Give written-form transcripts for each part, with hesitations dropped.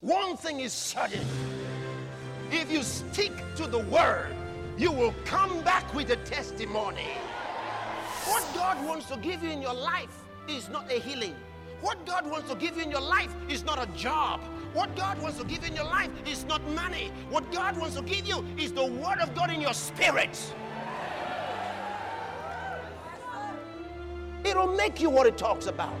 One thing is certain. If you stick to the word, you will come back with a testimony. What God wants to give you in your life is not a healing. What God wants to give you in your life is not a job. What God wants to give you in your life is not money. What God wants to give you is the word of God in your spirit. It'll make you what it talks about.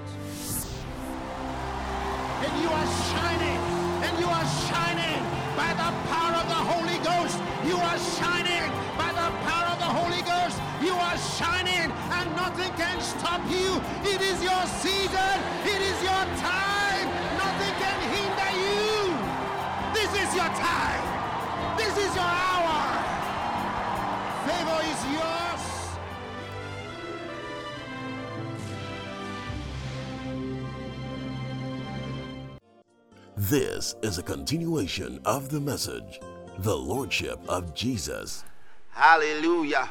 And you are shining. And you are shining by the power of the Holy Ghost. You are shining by the power of the Holy Ghost. You are shining and nothing can stop you. It is your season. It is your time. Nothing can hinder you. This is your time. This is your hour. Favor is yours. This is a continuation of the message, The Lordship of Jesus. Hallelujah.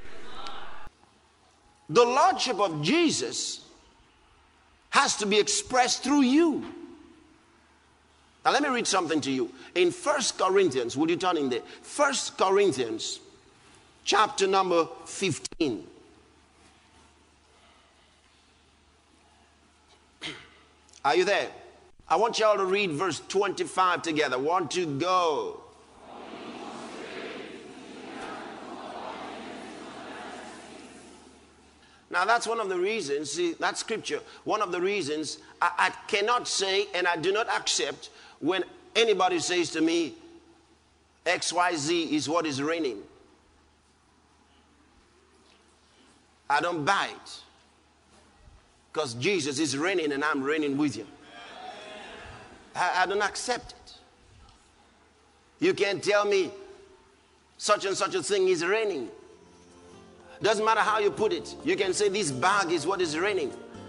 The Lordship of Jesus has to be expressed through you. Now let me read something to you. In 1 Corinthians, would you turn in there? 1 Corinthians, chapter number 15. Are you there? I want y'all to read verse 25 together. 1, 2, go. Now that's one of the reasons, see, that scripture, one of the reasons I cannot say and I do not accept when anybody says to me, XYZ is what is reigning. I don't buy it. Because Jesus is reigning and I'm reigning with you. I don't accept it. You can't tell me such and such a thing is raining. Doesn't matter how you put it. You can say this bag is what is raining.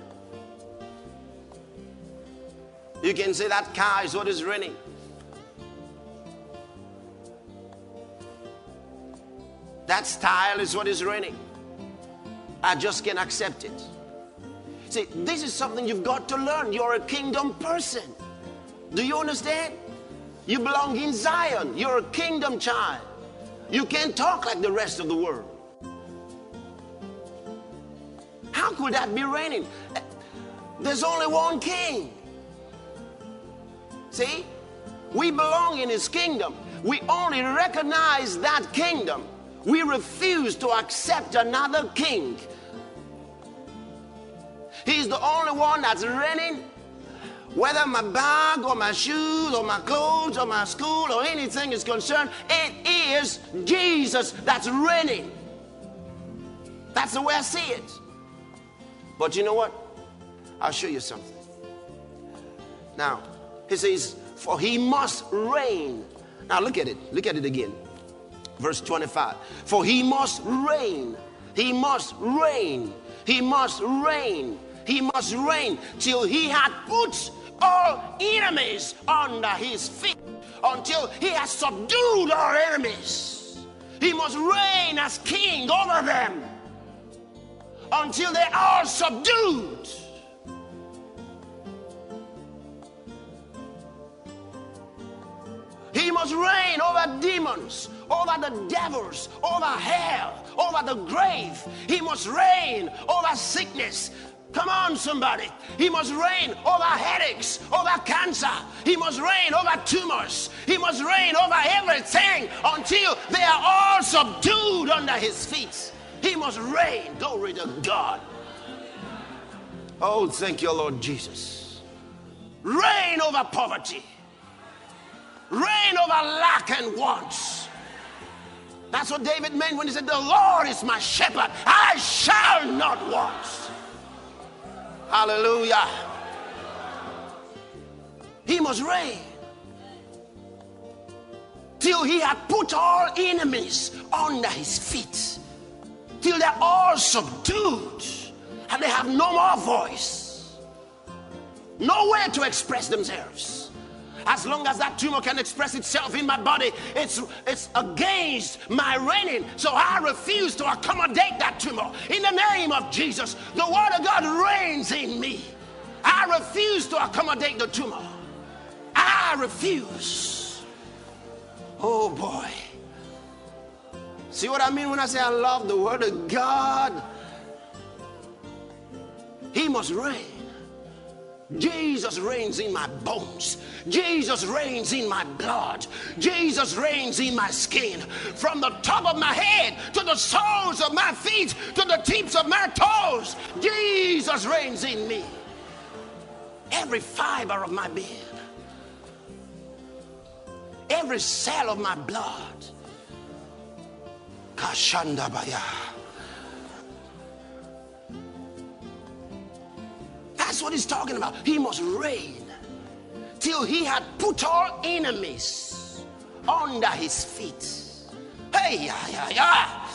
You can say that car is what is raining. That style is what is raining. I just can't accept it. See, this is something you've got to learn. You're a kingdom person. Do you understand? You belong in Zion. You're a kingdom child. You can't talk like the rest of the world. How could that be raining? There's only one king. See? We belong in his kingdom. We only recognize that kingdom. We refuse to accept another king. He's the only one that's reigning. Whether my bag or my shoes or my clothes or my school or anything is concerned, it is Jesus that's reigning. That's the way I see it. But you know what? I'll show you something. Now, he says, for he must reign. Now look at it. Look at it again. Verse 25. For he must reign. He must reign. He must reign. He must reign till he had put all enemies under his feet, until he has subdued our enemies. He must reign as king over them until they are subdued. He must reign over demons, over the devils, over hell, over the grave. He must reign over sickness. Come on, somebody. He must reign over headaches, over cancer. He must reign over tumors. He must reign over everything until they are all subdued under his feet. He must reign. Glory to God. Oh, thank you, Lord Jesus. Reign over poverty. Reign over lack and wants. That's what David meant when he said, the Lord is my shepherd. I shall not want. Hallelujah. He must reign till he had put all enemies under his feet, till they're all subdued and they have no more voice, nowhere to express themselves. As long as that tumor can express itself in my body, it's against my reigning. So I refuse to accommodate that tumor. In the name of Jesus, the word of God reigns in me. I refuse to accommodate the tumor. I refuse. Oh boy. See what I mean when I say I love the Word of God? He must reign. Jesus reigns in my bones. Jesus reigns in my blood. Jesus reigns in my skin. From the top of my head to the soles of my feet to the tips of my toes, Jesus reigns in me. Every fiber of my being, every cell of my blood. Kashandabaya. That's what he's talking about. He must reign till he had put all enemies under his feet. Hey, yeah, yeah, yeah.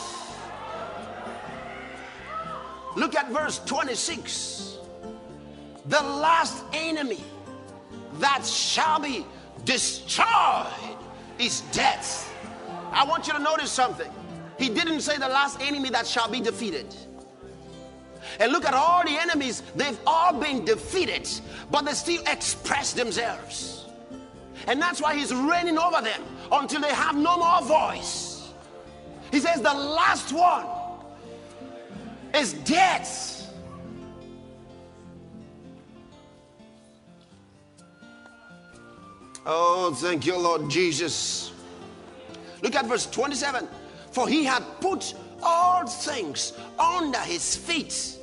Look at verse 26. The last enemy that shall be destroyed is death. I want you to notice something. He didn't say the last enemy that shall be defeated. And look at all the enemies. They've all been defeated, but they still express themselves. And that's why he's reigning over them until they have no more voice. He says the last one is death. Oh, thank you, Lord Jesus. Look at verse 27. For he had put all things under his feet.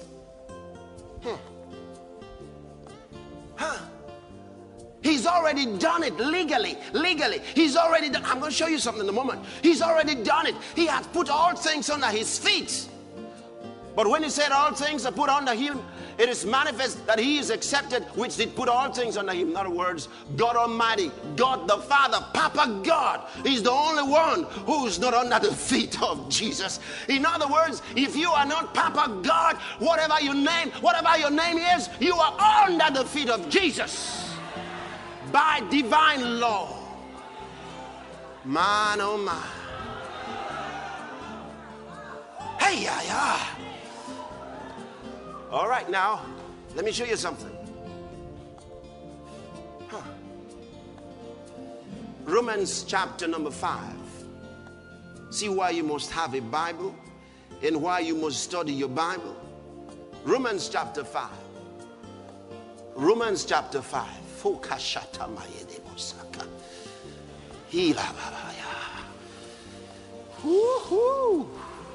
He's already done it legally. He's already done. I'm going to show you something in a moment. He's already done it. He has put all things under his feet. But when he said all things are put under him, it is manifest that he is accepted, which did put all things under him. In other words, God Almighty, God the Father, Papa God, is the only one who's not under the feet of Jesus. In other words, if you are not Papa God, whatever your name is, you are under the feet of Jesus by divine law. Man, oh my. Hey, yeah, yeah. All right, now, let me show you something. Romans chapter number 5. See why you must have a Bible and why you must study your Bible. Romans chapter 5. Romans chapter 5. Woo-hoo.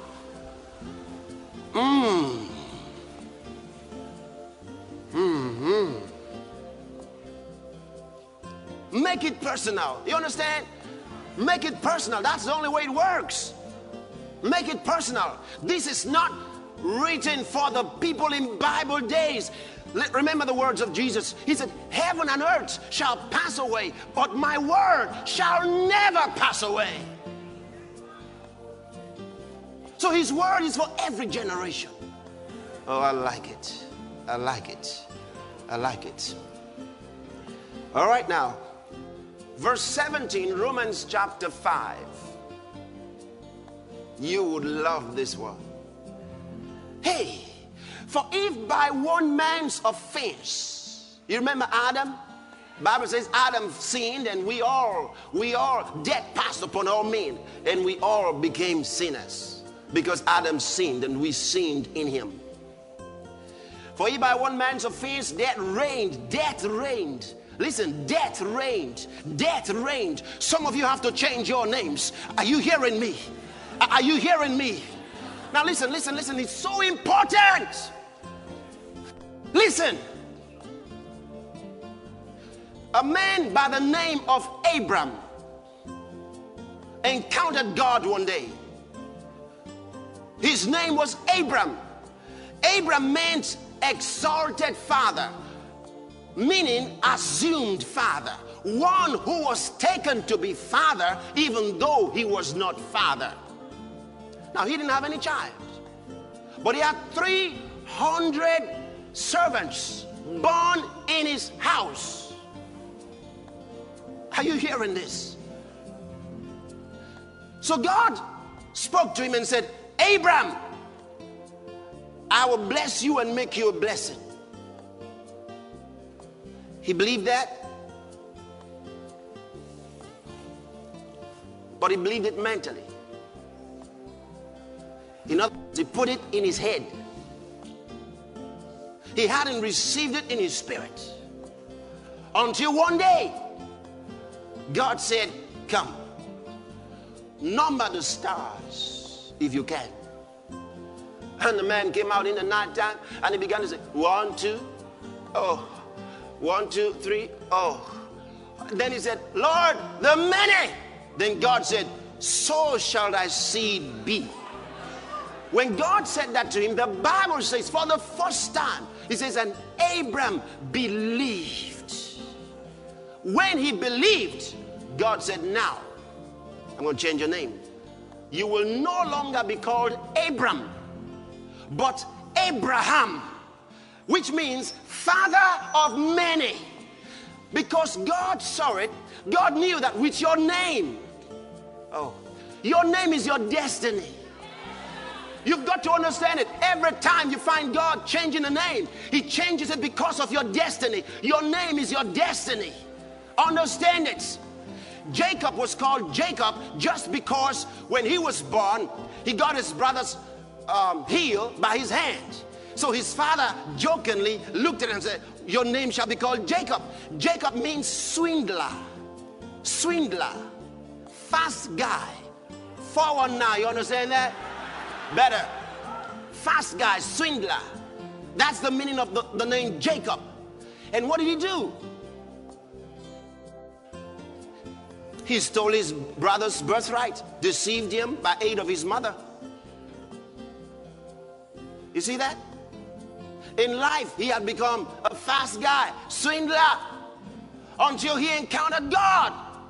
Make it personal. You understand? Make it personal. That's the only way it works. Make it personal. This is not written for the people in Bible days. Remember the words of Jesus. He said, heaven and earth shall pass away, but my word shall never pass away. So his word is for every generation. Oh, I like it. I like it. I like it. All right, now, verse 17, Romans chapter 5. You would love this one. Hey, for if by one man's offense, you remember Adam? The Bible says Adam sinned and we all, death passed upon all men, and we all became sinners because Adam sinned and we sinned in him. For if by one man's offense death reigned. Listen, death reigned. Some of you have to change your names. Are you hearing me? Are you hearing me? Now listen. It's so important. Listen. A man by the name of Abram encountered God one day. His name was Abram. Abram meant exalted father, meaning assumed father, one who was taken to be father even though he was not father. Now, he didn't have any child, but he had 300 servants born in his house. Are you hearing this? So God spoke to him and said, Abram, I will bless you and make you a blessing. He believed that. but he believed it mentally. In other words, he put it in his head. He hadn't received it in his spirit. Until one day, God said, come, number the stars if you can. And the man came out in the nighttime and he began to say, 1, 2, oh, 1, 2, 3, oh. Then he said, Lord, the many. Then God said, so shall thy seed be. When God said that to him, the Bible says for the first time, it says, and Abram believed. When he believed, God said, now, I'm going to change your name. You will no longer be called Abram, but Abraham, which means father of many. Because God saw it, God knew that with your name, your name is your destiny. You've got to understand it. Every time you find God changing a name, he changes it because of your destiny. Your name is your destiny. Understand it. Jacob was called Jacob just because when he was born, he got his brother's heel by his hand. So his father jokingly looked at him and said, your name shall be called Jacob. Jacob means swindler. Swindler. Fast guy. 419, you understand that? Better. Fast guy, swindler. That's the meaning of the name Jacob. And what did he do? He stole his brother's birthright, deceived him by aid of his mother. You see that? In life, he had become a fast guy, swindler, until he encountered God.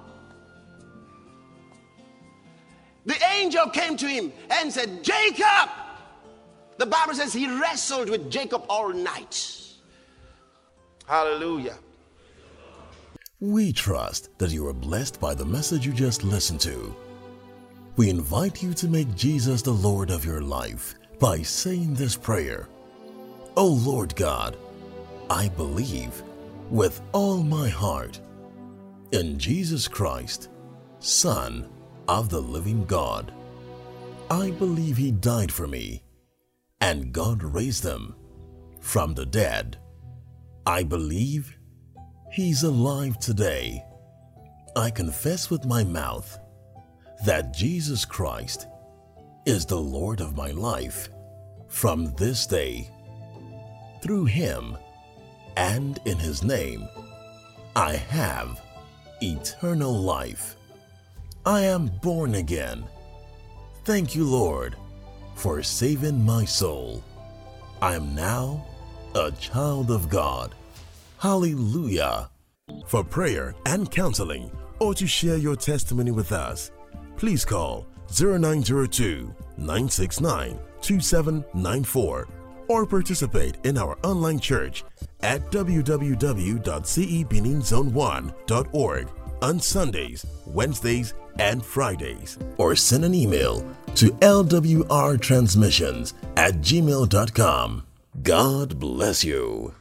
The angel came to him and said, Jacob! The Bible says he wrestled with Jacob all night. Hallelujah. We trust that you are blessed by the message you just listened to. We invite you to make Jesus the Lord of your life by saying this prayer. O Lord God, I believe with all my heart in Jesus Christ, Son of the living God. I believe he died for me and God raised him from the dead. I believe he's alive today. I confess with my mouth that Jesus Christ is the Lord of my life from this day. Through him and in his name, I have eternal life. I am born again. Thank you, Lord, for saving my soul. I am now a child of God. Hallelujah. For prayer and counseling or to share your testimony with us, please call 0902-969-2794 or participate in our online church at www.cebeninzone1.org on Sundays, Wednesdays, and Fridays, or send an email to lwrtransmissions@gmail.com. God bless you.